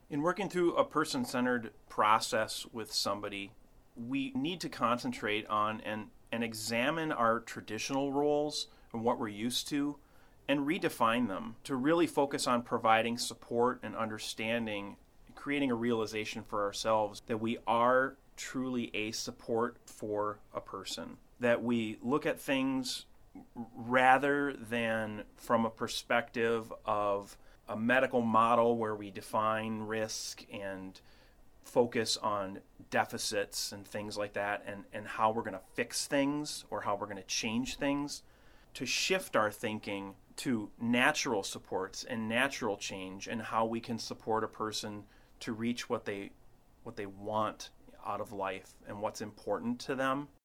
In working through a person centered process with somebody, we need to concentrate on and examine our traditional roles and what we're used to and redefine them to really focus on providing support and understanding, creating a realization for ourselves that we are truly a support for a person. That we look at things rather than from a perspective of a medical model where we define risk and focus on deficits and things like that and how we're going to fix things or how we're going to change things, to shift our thinking to natural supports and natural change and how we can support a person to reach what they want out of life and what's important to them.